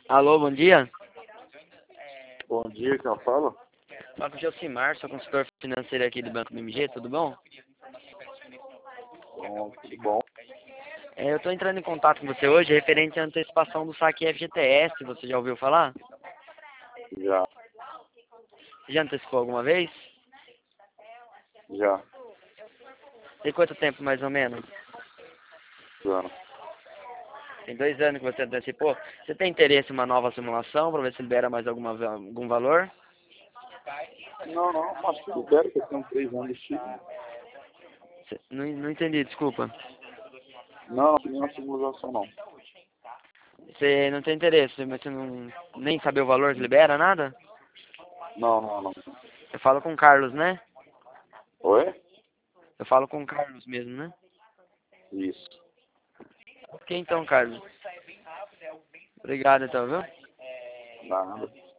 Alô, bom dia. Bom dia, quem fala? Fala com o Gelsimar, sou consultor financeiro aqui do Banco BMG, tudo bom? Bom, tudo bom? Eu estou entrando em contato com você hoje referente à antecipação do saque FGTS, você já ouviu falar? Já, Você já antecipou alguma vez? já, Tem quanto tempo mais ou menos? já. Tem 2 anos que você antecipou. Você tem interesse em uma nova simulação para ver se libera mais algum valor? Não, acho que libera, que eu tenho 3 anos de Chile. Não entendi, desculpa. Não, nenhuma simulação não. Você não tem interesse, mas você não nem saber o valor que libera, nada? Não. Eu falo com o Carlos, né? Oi? Eu falo com o Carlos mesmo, né? Isso. Ok, então, Carlos. Obrigado, então, viu? Nada.